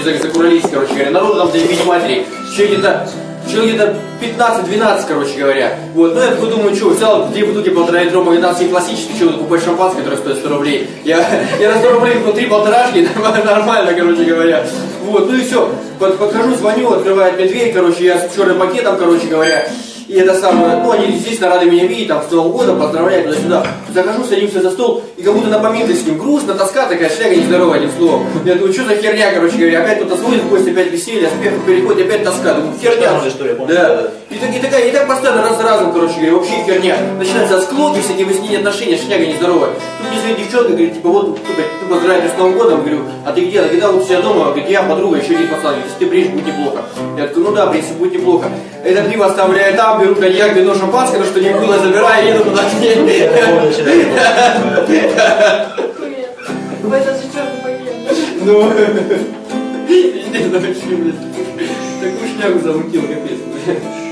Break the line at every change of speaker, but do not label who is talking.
закурались, короче говоря. Народу там до имени матери. Человек где-то 15-12, короче говоря. Вот, ну я такой думаю, что, взял 2 бутылки 1,5 литра магнитанский классический, что купить шампанское, которое стоит 100 рублей. Я на 100 рублей купил 3 полторашки, нормально, короче говоря. Вот, ну и все. Подхожу, звоню, открывает мне дверь, короче, я с черным пакетом, короче говоря. И это самое, ну они, естественно, рады меня видеть, там, с Новым годом, поздравляют туда-сюда. Захожу, садимся за стол, и как будто на поминке с ним грустно, тоска такая, шляга нездоровая, одним словом. Я думаю, что за херня, короче говоря, опять кто-то звонит, в гости, опять веселье, переходит, опять тоска. Думаю, херня. Да. И так постоянно раз за разом, короче говоря, вообще херня. Начинаются склоки, всякие выяснения отношения, шляга нездоровая. Тут мне звонит девчонка, говорит, типа, вот, ты поздравляешь с Новым годом, говорю, а ты где? Когда вот у себя дома? Говорит, я, подруга, еще один пацан, если ты приедешь, будет неплохо. Я такой, ну да, в принципе, будет неплохо. Это пиво оставляю там, беру коньяк, вино, шампанское, но что не было, забираю и еду туда к ней.
В этот же черный пакет.
Ну, не знаю, что, блядь, такую шнягу замутил, капец.